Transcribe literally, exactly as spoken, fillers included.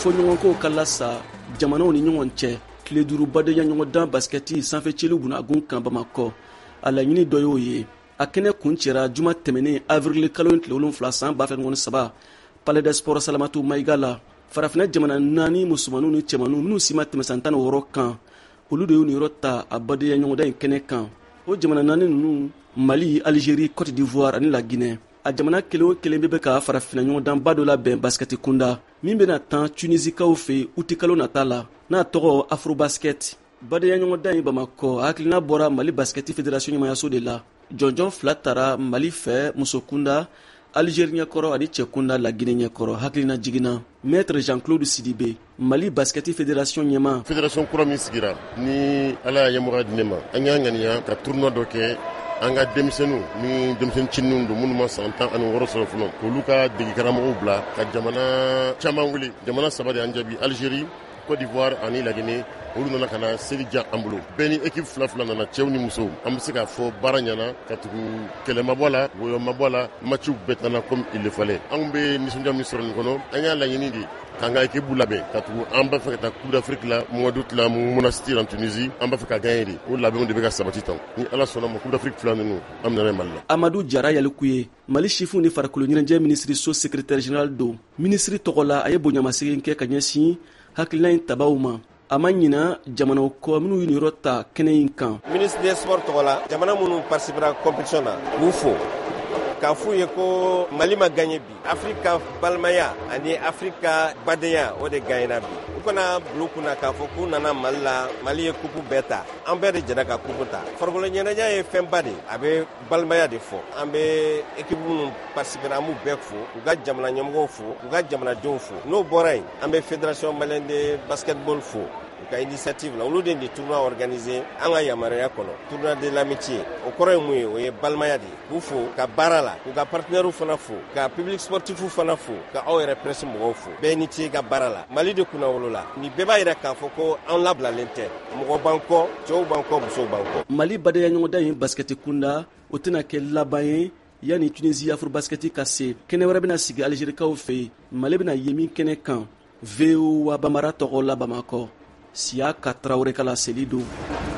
fo ɲɔgɔn ko kala sa jamanaw ni ɲɔgɔn cɛ tile duuru badenya ɲɔgɔn dan baskɛti sanfɛ cɛliw bunagun kan Bamakɔ a laɲini dɔ y'o ye a kɛnɛ kun cɛra juma tɛmɛnen avril kalo tile wolonwula san ba fila ni saba Palais des Sports Salamatu Mayiga la farafina jamana naani musomanninw ni cɛmanninw minnu si ma tɛmɛ san tan ni wɔɔrɔ kan olu de y'u niyɔrɔ ta a badenya ɲɔgɔn dan in kɛnɛ kan. O jamana naani ninnu Mali, Algérie, Côte d'Ivoire ani la Guinée. A jamana kelen o kelen bɛ ka farafina ɲɔgɔn dan ba dɔ labɛn baskɛti kunda min bɛna tan Tunisikaw fɛ uti kalo nata la n'a tɔgɔ Afrobasket. Badenya ɲɔgɔn dan in Bamakɔ hakilina bɔra Mali Baskɛti Fédération ɲɛmayaso de la. Jɔnjɔn fila taara Mali fɛ muso kunda, Algérie ɲɛkɔrɔ ani cɛ kunda la Guinée ɲɛkɔrɔ hakilina jiginna. Maître Jean-Claude Sidibé, Mali Baskɛti Fédération ɲɛma. Fédération kura min sigira ni Ala y'a ɲɛmɔgɔya di ne ma an y'a ŋaniya ka tournoi dɔ kɛ an ka denmisɛnninw ni denmisɛnnin cinninw don minnu ma san tan ani wɔɔrɔ sɔrɔ fɔlɔ k'olu ka dege karamɔgɔw bila ka jamana caman wuli. Jamana saba de an jaabi: Algérie, Côte d'Ivoire ani la Guinée. Olu nana ka na seli diya an bolo. Bɛɛ ni équipe fila fila nana, cɛw ni musow. An bɛ se k'a fɔ baara ɲɛna ka tugu kɛlɛ ma bɔ a la, wɔyɔ ma bɔ a la, matchiw bɛɛ taana comme il le fallait. An bɛ nisɔndiya min sɔrɔ nin kɔnɔ an y'a laɲini de k'an ka équipe labɛn ka tugu an b'a fɛ ka taa Coupe d'Afrique la mois d'août la Monastir en Tunisie. An b'a fɛ ka gagner de. O labɛnw de bɛ ka sabati tan. Ni Ala sɔnna ma Coupe d'Afrique fila ninnu an bɛ na Mali la. Amadou Jara Yalikuye, Mali chifu ni farikolo ɲɛnajɛ ministre so secrétaire général do. Ministre tɔgɔ la a ye bonyamasegin kɛ ka ɲɛsin hakilina in tabaw ma. A ma ɲina jamanaw kɔ minnu y'u niyɔrɔ ta kɛnɛ in kan. Ministre des Sports tɔgɔ la jamana minnu participera compétition na k'u fo k'a f'u ye ko Mali ma gagné bi. Afrika balimaya ani Afrika badenya o de gagnera bi. U kana bila u kunna k'a fɔ k'u nana Mali la Mali ye coupe bɛɛ ta. An bɛɛ de jɛra ka coupe ta. Farikolo ɲɛnajɛ ye fɛnba de a bɛ balimaya de fɔ. An bɛ équipe minnu participera an b'u bɛɛ fo k'u ka jamana ɲɛmɔgɔw fo k'u ka jamanadenw fo. N'o bɔra yen an bɛ Fédération Malienne de Basketball fo. Ka initiative la olu de ni tournoi organisé an ka yamaruya kɔnɔ tournoi de l'amitié o kɔrɔ ye mun ye o ye balimaya de k'u fo ka baara la k'u ka partenaires fana fo ka public sportif fana fo ka aw yɛrɛ presse mɔgɔw fo bɛɛ ni ce ka baara la Mali de kunna wolo la ni bɛɛ b'a yira k'a fɔ ko an labilalen tɛ mɔgɔ b'an kɔ cɛw b'an kɔ musow b'an kɔ. Mali badenya ɲɔgɔn dan in baskɛti kunda o tɛna kɛ laban ye yanni Tunisie Afrobaskɛti ka se kɛnɛ wɛrɛ bɛna sigi Algérikaw fɛ Mali bɛna ye min kɛnɛ kan V O A Bamara tɔgɔ la Bamakɔ. Siaka Traoré Kala Selido.